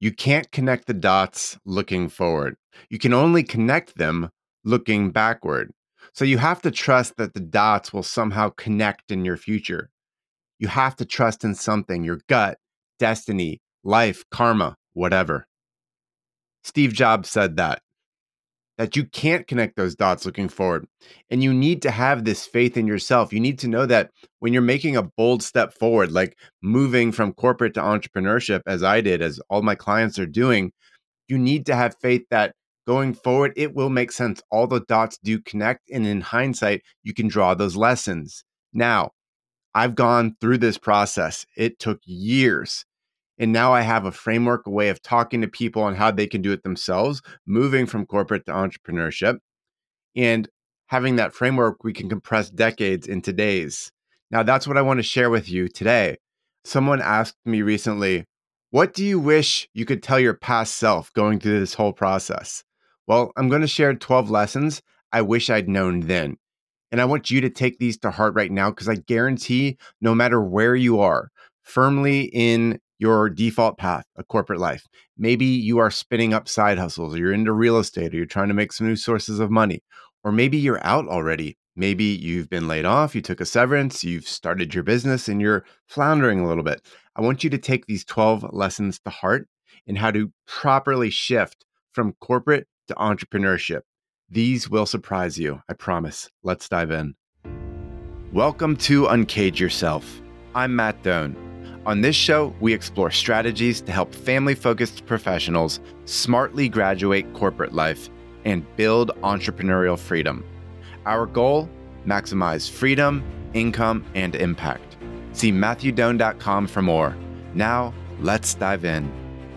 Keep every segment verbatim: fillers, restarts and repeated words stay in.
You can't connect the dots looking forward. You can only connect them looking backward. So you have to trust that the dots will somehow connect in your future. You have to trust in something, your gut, destiny, life, karma, whatever. Steve Jobs said that, that you can't connect those dots looking forward. And you need to have this faith in yourself. You need to know that when you're making a bold step forward, like moving from corporate to entrepreneurship, as I did, as all my clients are doing, you need to have faith that going forward, it will make sense. All the dots do connect. And in hindsight, you can draw those lessons. Now, I've gone through this process. It took years. And now I have a framework, a way of talking to people on how they can do it themselves, moving from corporate to entrepreneurship. And having that framework, we can compress decades into days. Now, that's what I want to share with you today. Someone asked me recently, what do you wish you could tell your past self going through this whole process? Well, I'm going to share twelve lessons I wish I'd known then. And I want you to take these to heart right now because I guarantee no matter where you are, firmly in your default path, a corporate life, maybe you are spinning up side hustles or you're into real estate or you're trying to make some new sources of money, or maybe you're out already. Maybe you've been laid off, you took a severance, you've started your business and you're floundering a little bit. I want you to take these twelve lessons to heart in how to properly shift from corporate to entrepreneurship. These will surprise you, I promise. Let's dive in. Welcome to Uncage Yourself. I'm Matt Doan. On this show, we explore strategies to help family-focused professionals smartly graduate corporate life and build entrepreneurial freedom. Our goal? Maximize freedom, income, and impact. See matthew doan dot com for more. Now, let's dive in.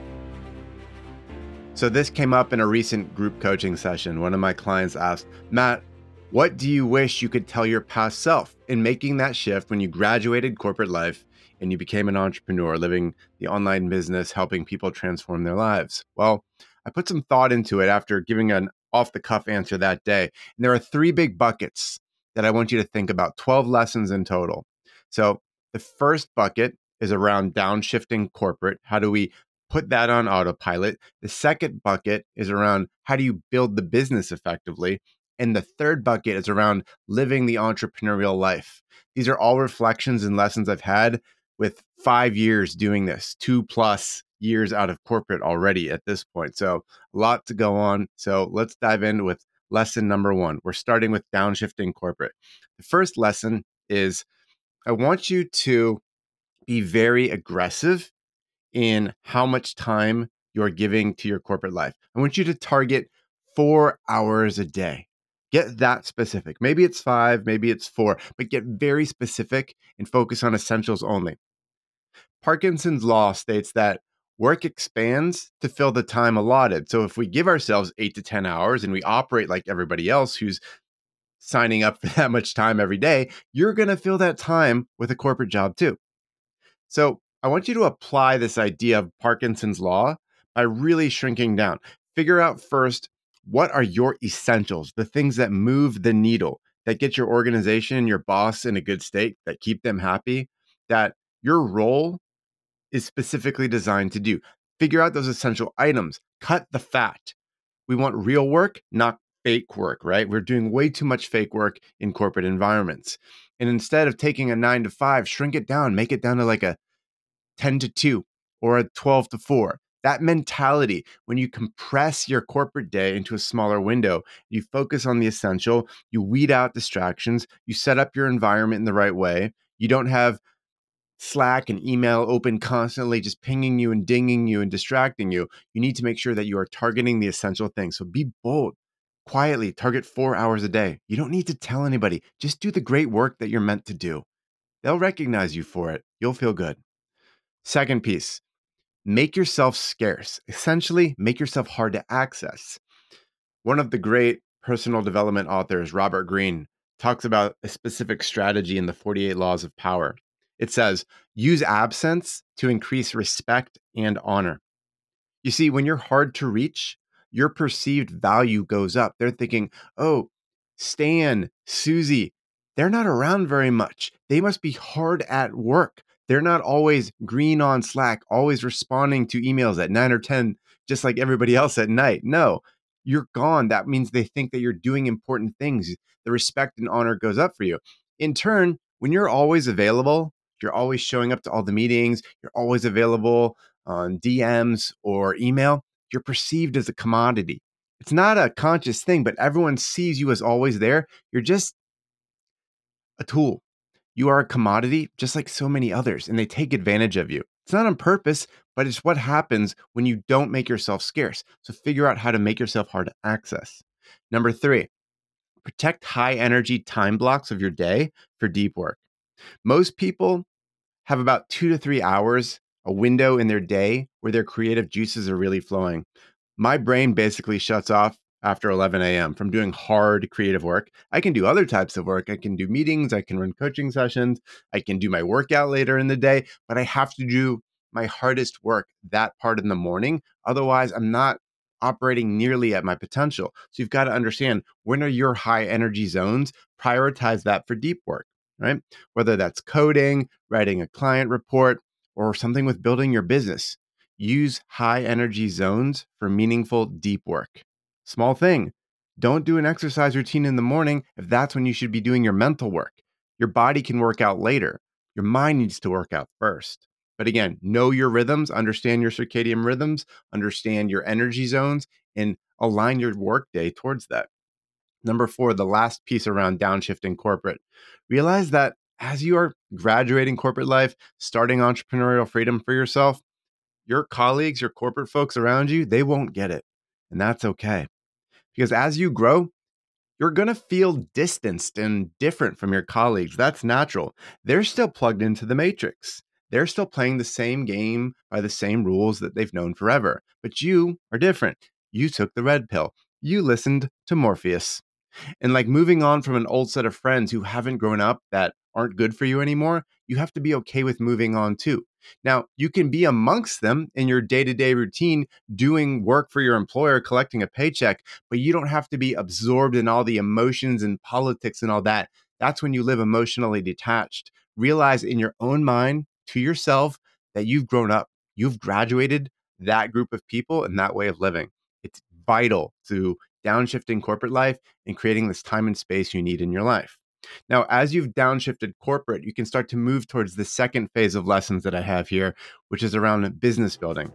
So this came up in a recent group coaching session. One of my clients asked, Matt, what do you wish you could tell your past self in making that shift when you graduated corporate life and you became an entrepreneur, living the online business, helping people transform their lives? Well, I put some thought into it after giving an off-the-cuff answer that day. And there are three big buckets that I want you to think about, twelve lessons in total. So the first bucket is around downshifting corporate. How do we put that on autopilot? The second bucket is around how do you build the business effectively? And the third bucket is around living the entrepreneurial life. These are all reflections and lessons I've had with five years doing this, two plus years out of corporate already at this point. So a lot to go on. So let's dive in with lesson number one. We're starting with downshifting corporate. The first lesson is I want you to be very aggressive in how much time you're giving to your corporate life. I want you to target four hours a day. Get that specific. Maybe it's five, maybe it's four, but get very specific and focus on essentials only. Parkinson's law states that work expands to fill the time allotted. So if we give ourselves eight to ten hours and we operate like everybody else who's signing up for that much time every day, you're going to fill that time with a corporate job too. So I want you to apply this idea of Parkinson's law by really shrinking down. Figure out first, what are your essentials, the things that move the needle, that get your organization, your boss in a good state, that keep them happy, that your role is specifically designed to do. Figure out those essential items. Cut the fat. We want real work, not fake work, right? We're doing way too much fake work in corporate environments. And instead of taking a nine to five, shrink it down, make it down to like a ten to two or a twelve to four. That mentality, when you compress your corporate day into a smaller window, you focus on the essential, you weed out distractions, you set up your environment in the right way. You don't have Slack and email open constantly, just pinging you and dinging you and distracting you. You need to make sure that you are targeting the essential things. So be bold, quietly target four hours a day. You don't need to tell anybody. Just do the great work that you're meant to do. They'll recognize you for it. You'll feel good. Second piece, make yourself scarce. Essentially, make yourself hard to access. One of the great personal development authors, Robert Greene, talks about a specific strategy in the forty-eight Laws of Power. It says, use absence to increase respect and honor. You see, when you're hard to reach, your perceived value goes up. They're thinking, oh, Stan, Susie, they're not around very much. They must be hard at work. They're not always green on Slack, always responding to emails at nine or ten, just like everybody else at night. No, you're gone. That means they think that you're doing important things. The respect and honor goes up for you. In turn, when you're always available, you're always showing up to all the meetings, you're always available on D Ms or email, you're perceived as a commodity. It's not a conscious thing, but everyone sees you as always there. You're just a tool. You are a commodity, just like so many others, and they take advantage of you. It's not on purpose, but it's what happens when you don't make yourself scarce. So figure out how to make yourself hard to access. Number three, protect high energy time blocks of your day for deep work. Most people have about two to three hours, a window in their day where their creative juices are really flowing. My brain basically shuts off after eleven a.m. from doing hard creative work. I can do other types of work. I can do meetings, I can run coaching sessions, I can do my workout later in the day, but I have to do my hardest work that part in the morning. Otherwise, I'm not operating nearly at my potential. So you've got to understand, when are your high energy zones? Prioritize that for deep work, right? Whether that's coding, writing a client report, or something with building your business. Use high energy zones for meaningful, deep work. Small thing. Don't do an exercise routine in the morning if that's when you should be doing your mental work. Your body can work out later. Your mind needs to work out first. But again, know your rhythms, understand your circadian rhythms, understand your energy zones, and align your workday towards that. Number four, the last piece around downshifting corporate. Realize that as you are graduating corporate life, starting entrepreneurial freedom for yourself, your colleagues, your corporate folks around you, they won't get it. And that's okay. Because as you grow, you're going to feel distanced and different from your colleagues. That's natural. They're still plugged into the matrix. They're still playing the same game by the same rules that they've known forever. But you are different. You took the red pill. You listened to Morpheus. And like moving on from an old set of friends who haven't grown up, that aren't good for you anymore, you have to be okay with moving on too. Now, you can be amongst them in your day-to-day routine, doing work for your employer, collecting a paycheck, but you don't have to be absorbed in all the emotions and politics and all that. That's when you live emotionally detached. Realize in your own mind to yourself that you've grown up. You've graduated that group of people and that way of living. It's vital to downshifting corporate life and creating this time and space you need in your life. Now, as you've downshifted corporate, you can start to move towards the second phase of lessons that I have here, which is around business building.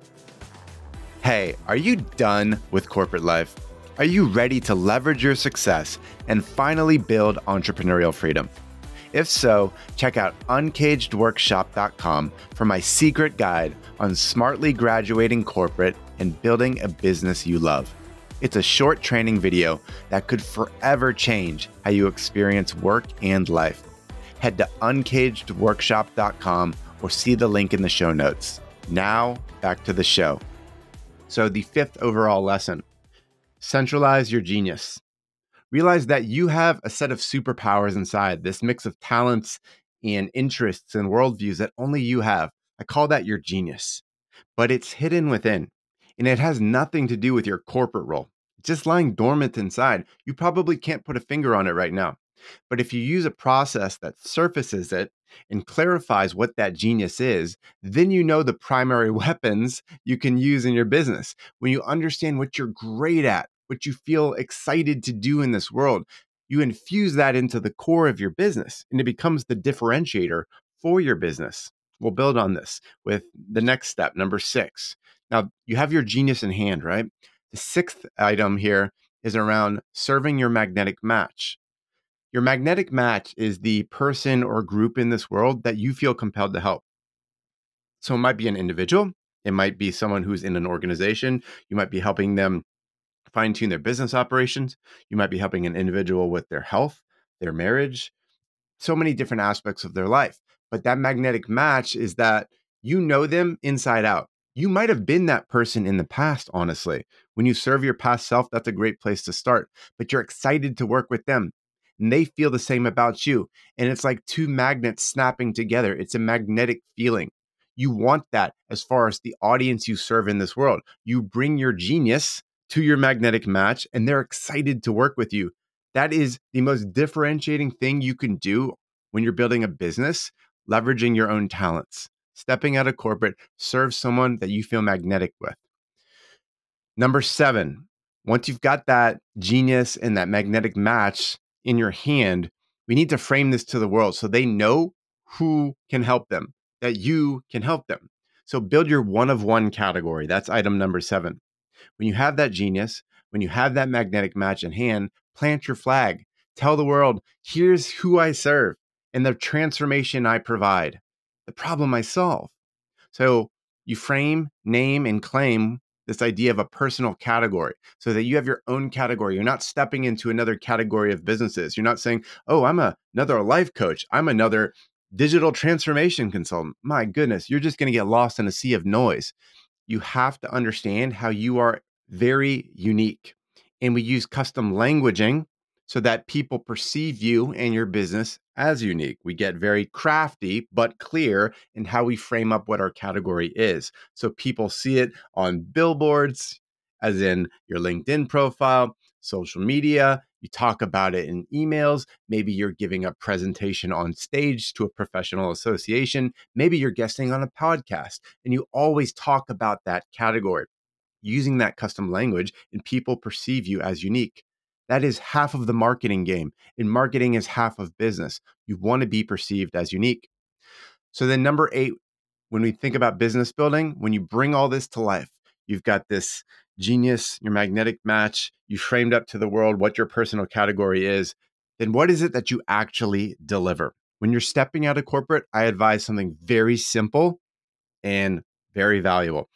Hey, are you done with corporate life? Are you ready to leverage your success and finally build entrepreneurial freedom? If so, check out uncaged workshop dot com for my secret guide on smartly graduating corporate and building a business you love. It's a short training video that could forever change how you experience work and life. Head to uncaged workshop dot com or see the link in the show notes. Now, back to the show. So the fifth overall lesson, centralize your genius. Realize that you have a set of superpowers inside, this mix of talents and interests and worldviews that only you have. I call that your genius, but it's hidden within. And it has nothing to do with your corporate role. It's just lying dormant inside. You probably can't put a finger on it right now. But if you use a process that surfaces it and clarifies what that genius is, then you know the primary weapons you can use in your business. When you understand what you're great at, what you feel excited to do in this world, you infuse that into the core of your business and it becomes the differentiator for your business. We'll build on this with the next step, number six. Now, you have your genius in hand, right? The sixth item here is around serving your magnetic match. Your magnetic match is the person or group in this world that you feel compelled to help. So it might be an individual. It might be someone who's in an organization. You might be helping them fine tune their business operations. You might be helping an individual with their health, their marriage, so many different aspects of their life. But that magnetic match is that you know them inside out. You might have been that person in the past, honestly. When you serve your past self, that's a great place to start. But you're excited to work with them. And they feel the same about you. And it's like two magnets snapping together. It's a magnetic feeling. You want that as far as the audience you serve in this world. You bring your genius to your magnetic match, and they're excited to work with you. That is the most differentiating thing you can do when you're building a business. leveraging your own talents. Stepping out of corporate serves someone that you feel magnetic with. Number seven, once you've got that genius and that magnetic match in your hand, we need to frame this to the world so they know who can help them, that you can help them. So build your one of one category. That's item number seven. When you have that genius, when you have that magnetic match in hand, plant your flag. Tell the world, here's who I serve and the transformation I provide, the problem I solve. So you frame, name, and claim this idea of a personal category so that you have your own category. You're not stepping into another category of businesses. You're not saying, oh, I'm a, another life coach. I'm another digital transformation consultant. My goodness, you're just going to get lost in a sea of noise. You have to understand how you are very unique. And we use custom languaging so that people perceive you and your business as unique. We get very crafty but clear in how we frame up what our category is. So people see it on billboards, as in your LinkedIn profile, social media. You talk about it in emails. Maybe you're giving a presentation on stage to a professional association. Maybe you're guesting on a podcast, and you always talk about that category using that custom language, and people perceive you as unique. That is half of the marketing game, and marketing is half of business. You want to be perceived as unique. So then number eight, when we think about business building, when you bring all this to life, you've got this genius, your magnetic match, you framed up to the world what your personal category is, then what is it that you actually deliver? When you're stepping out of corporate, I advise something very simple and very valuable.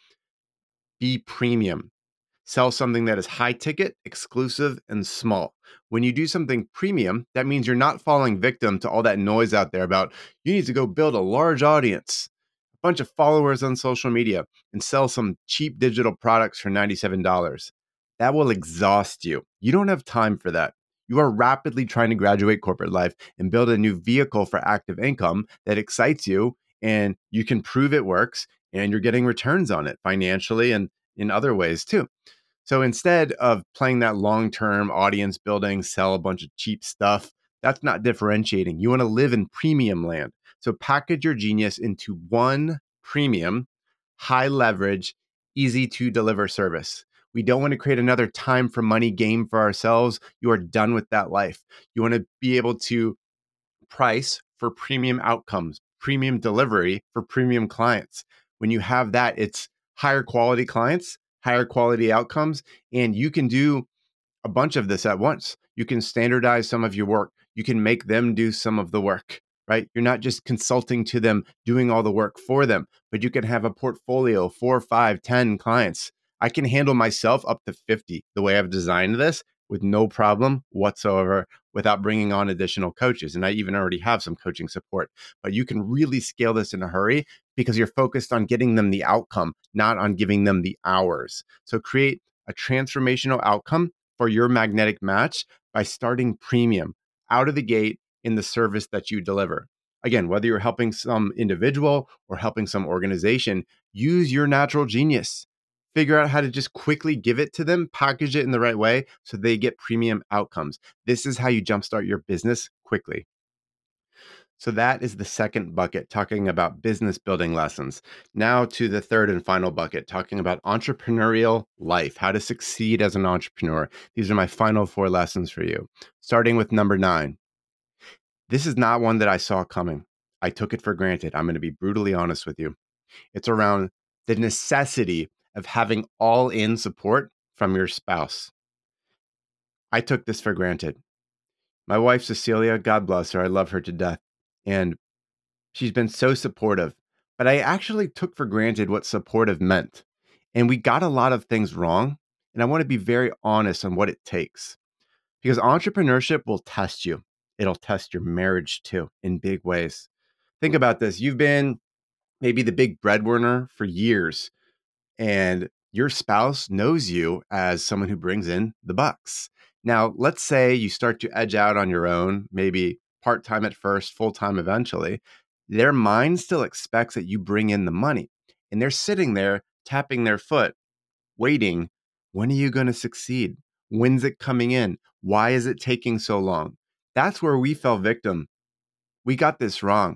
Be premium. Sell something that is high ticket, exclusive, and small. When you do something premium, that means you're not falling victim to all that noise out there about you need to go build a large audience, a bunch of followers on social media, and sell some cheap digital products for ninety-seven dollars. That will exhaust you. You don't have time for that. You are rapidly trying to graduate corporate life and build a new vehicle for active income that excites you, and you can prove it works, and you're getting returns on it financially and in other ways too. So instead of playing that long-term audience building, sell a bunch of cheap stuff, that's not differentiating. You want to live in premium land. So package your genius into one premium, high leverage, easy to deliver service. We don't want to create another time for money game for ourselves. You are done with that life. You want to be able to price for premium outcomes, premium delivery for premium clients. When you have that, it's higher quality clients, higher quality outcomes, and you can do a bunch of this at once. You can standardize some of your work. You can make them do some of the work, right? You're not just consulting to them, doing all the work for them, but you can have a portfolio, four, five, ten clients. I can handle myself up to fifty the way I've designed this with no problem whatsoever without bringing on additional coaches. And I even already have some coaching support, but you can really scale this in a hurry because you're focused on getting them the outcome, not on giving them the hours. So create a transformational outcome for your magnetic match by starting premium out of the gate in the service that you deliver. Again, whether you're helping some individual or helping some organization, use your natural genius. Figure out how to just quickly give it to them, package it in the right way so they get premium outcomes. This is how you jumpstart your business quickly. So that is the second bucket, talking about business building lessons. Now to the third and final bucket, talking about entrepreneurial life, how to succeed as an entrepreneur. These are my final four lessons for you. Starting with number nine. This is not one that I saw coming. I took it for granted. I'm going to be brutally honest with you. It's around the necessity of having all in support from your spouse. I took this for granted. My wife, Cecilia, God bless her. I love her to death. And she's been so supportive, but I actually took for granted what supportive meant. And we got a lot of things wrong. And I want to be very honest on what it takes because entrepreneurship will test you. It'll test your marriage too in big ways. Think about this. You've been maybe the big breadwinner for years, and your spouse knows you as someone who brings in the bucks. Now, let's say you start to edge out on your own, maybe part time at first, full time eventually. Their mind still expects that you bring in the money, and they're sitting there tapping their foot, waiting. When are you going to succeed? When's it coming in? Why is it taking so long? That's where we fell victim. We got this wrong.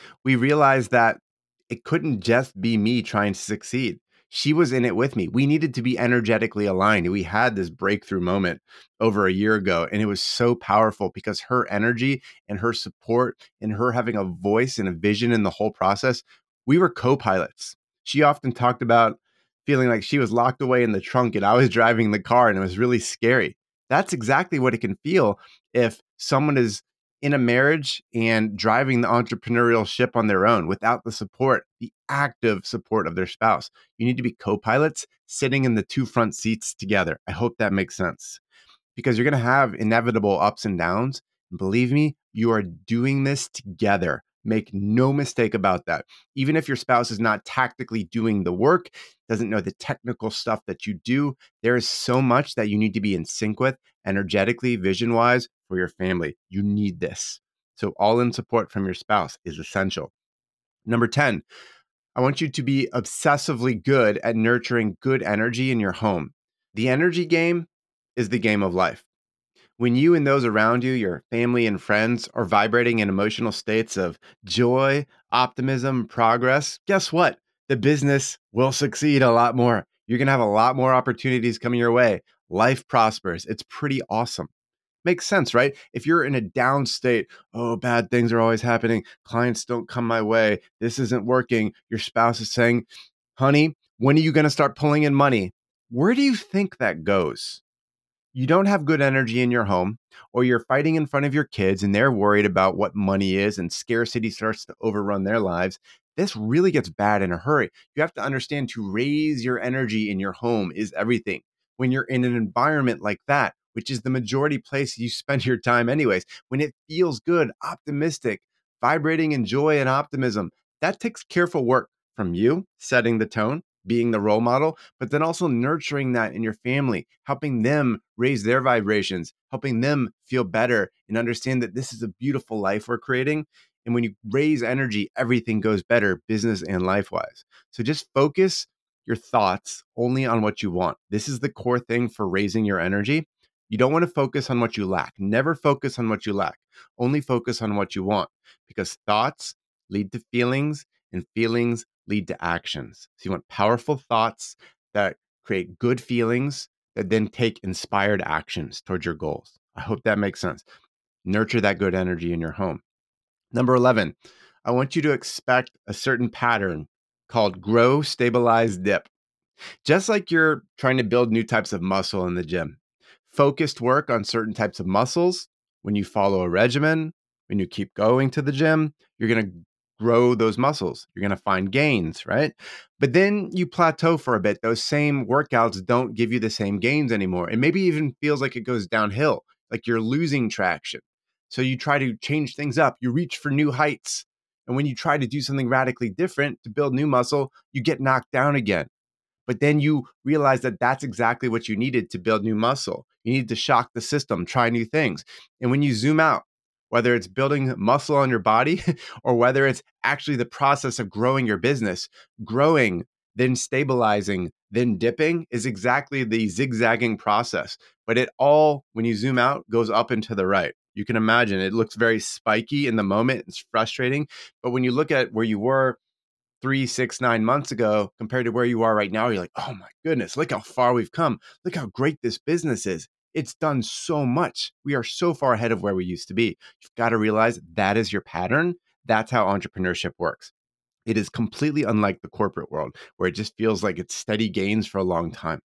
We realized that it couldn't just be me trying to succeed. She was in it with me. We needed to be energetically aligned. We had this breakthrough moment over a year ago, and it was so powerful because her energy and her support and her having a voice and a vision in the whole process, we were co-pilots. She often talked about feeling like she was locked away in the trunk and I was driving the car, and it was really scary. That's exactly what it can feel if someone is in a marriage and driving the entrepreneurial ship on their own without the support, the active support of their spouse. You need to be co-pilots sitting in the two front seats together. I hope that makes sense because you're going to have inevitable ups and downs. And believe me, you are doing this together. Make no mistake about that. Even if your spouse is not tactically doing the work, doesn't know the technical stuff that you do, there is so much that you need to be in sync with energetically, vision wise for your family. You need this. So, all in support from your spouse is essential. Number ten, I want you to be obsessively good at nurturing good energy in your home. The energy game is the game of life. When you and those around you, your family and friends, are vibrating in emotional states of joy, optimism, progress, guess what? The business will succeed a lot more. You're going to have a lot more opportunities coming your way. Life prospers. It's pretty awesome. Makes sense, right? If you're in a down state, oh, bad things are always happening. Clients don't come my way. This isn't working. Your spouse is saying, honey, when are you going to start pulling in money? Where do you think that goes? You don't have good energy in your home, or you're fighting in front of your kids and they're worried about what money is and scarcity starts to overrun their lives, this really gets bad in a hurry. You have to understand to raise your energy in your home is everything. When you're in an environment like that, which is the majority place you spend your time anyways, when it feels good, optimistic, vibrating in joy and optimism, that takes careful work from you setting the tone, being the role model, but then also nurturing that in your family, helping them raise their vibrations, helping them feel better and understand that this is a beautiful life we're creating. And when you raise energy, everything goes better, business and life wise. So just focus your thoughts only on what you want. This is the core thing for raising your energy. You don't want to focus on what you lack. Never focus on what you lack. Only focus on what you want because thoughts lead to feelings and feelings lead to actions. So you want powerful thoughts that create good feelings that then take inspired actions towards your goals. I hope that makes sense. Nurture that good energy in your home. Number eleven, I want you to expect a certain pattern called grow, stabilize, dip. Just like you're trying to build new types of muscle in the gym, focused work on certain types of muscles, when you follow a regimen, when you keep going to the gym, you're going to grow those muscles. You're going to find gains, right? But then you plateau for a bit. Those same workouts don't give you the same gains anymore. It maybe even feels like it goes downhill, like you're losing traction. So you try to change things up. You reach for new heights. And when you try to do something radically different to build new muscle, you get knocked down again. But then you realize that that's exactly what you needed to build new muscle. You need to shock the system, try new things. And when you zoom out, whether it's building muscle on your body or whether it's actually the process of growing your business, growing, then stabilizing, then dipping is exactly the zigzagging process. But it all, when you zoom out, goes up and to the right. You can imagine it looks very spiky in the moment. It's frustrating. But when you look at where you were three, six, nine months ago compared to where you are right now, you're like, oh my goodness, look how far we've come. Look how great this business is. It's done so much. We are so far ahead of where we used to be. You've got to realize that is your pattern. That's how entrepreneurship works. It is completely unlike the corporate world where it just feels like it's steady gains for a long time.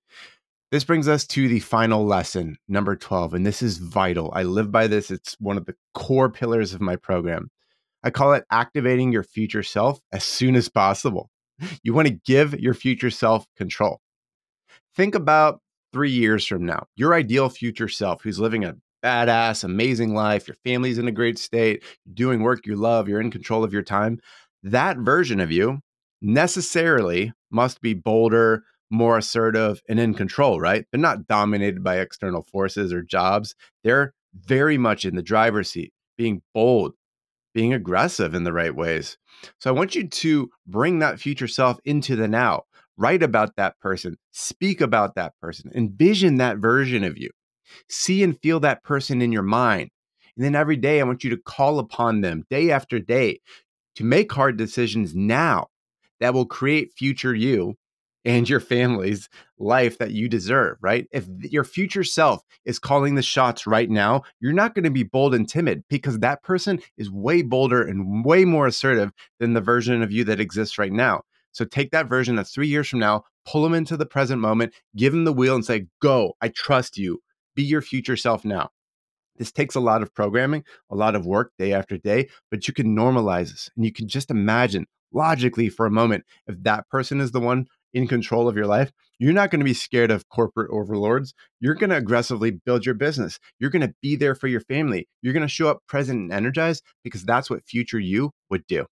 This brings us to the final lesson, number twelve, and this is vital. I live by this. It's one of the core pillars of my program. I call it activating your future self as soon as possible. You want to give your future self control. Think about three years from now, your ideal future self who's living a badass, amazing life, your family's in a great state, you're doing work you love, you're in control of your time. That version of you necessarily must be bolder, more assertive, and in control, right? They're not dominated by external forces or jobs. They're very much in the driver's seat, being bold, being aggressive in the right ways. So I want you to bring that future self into the now. Write about that person, speak about that person, envision that version of you. See and feel that person in your mind. And then every day, I want you to call upon them day after day. to make hard decisions now that will create future you and your family's life that you deserve, right? If your future self is calling the shots right now, you're not going to be bold and timid because that person is way bolder and way more assertive than the version of you that exists right now. So take that version that's three years from now, pull them into the present moment, give them the wheel and say, go, I trust you. Be your future self now. This takes a lot of programming, a lot of work day after day, but you can normalize this and you can just imagine logically for a moment, if that person is the one in control of your life, you're not going to be scared of corporate overlords. You're going to aggressively build your business. You're going to be there for your family. You're going to show up present and energized because that's what future you would do.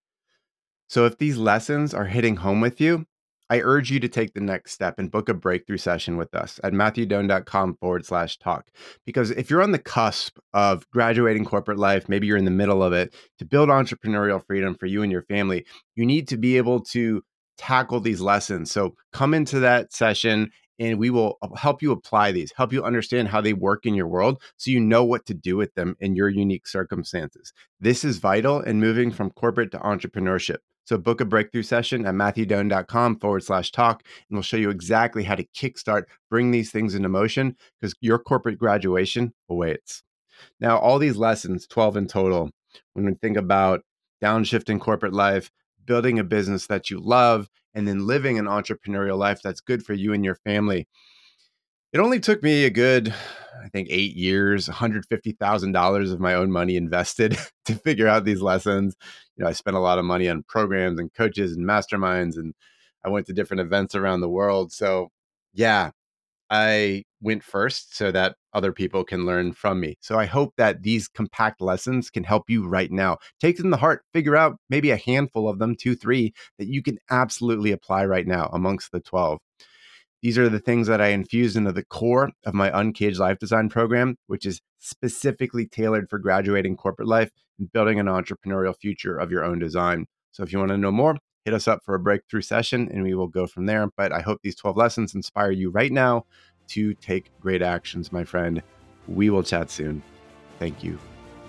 So if these lessons are hitting home with you, I urge you to take the next step and book a breakthrough session with us at matthewdoan.com forward slash talk. Because if you're on the cusp of graduating corporate life, maybe you're in the middle of it, to build entrepreneurial freedom for you and your family, you need to be able to tackle these lessons. So come into that session and we will help you apply these, help you understand how they work in your world so you know what to do with them in your unique circumstances. This is vital in moving from corporate to entrepreneurship. So book a breakthrough session at matthewdoan.com forward slash talk, and we'll show you exactly how to kickstart, bring these things into motion because your corporate graduation awaits. Now, all these lessons, twelve in total, when we think about downshifting corporate life, building a business that you love, and then living an entrepreneurial life that's good for you and your family. It only took me a good, I think, eight years, one hundred fifty thousand dollars of my own money invested to figure out these lessons. You know, I spent a lot of money on programs and coaches and masterminds, and I went to different events around the world. So yeah, I went first so that other people can learn from me. So I hope that these compact lessons can help you right now. Take them to heart, figure out maybe a handful of them, two, three, that you can absolutely apply right now amongst the twelve. These are the things that I infused into the core of my Uncaged Life Design program, which is specifically tailored for graduating corporate life and building an entrepreneurial future of your own design. So if you want to know more, hit us up for a breakthrough session and we will go from there. But I hope these twelve lessons inspire you right now to take great actions, my friend. We will chat soon. Thank you.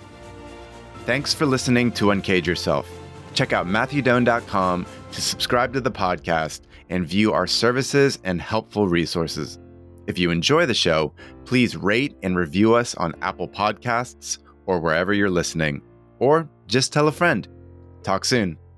Thanks for listening to Uncage Yourself. Check out matthewdoan dot com to subscribe to the podcast and view our services and helpful resources. If you enjoy the show, please rate and review us on Apple Podcasts or wherever you're listening, or just tell a friend. Talk soon.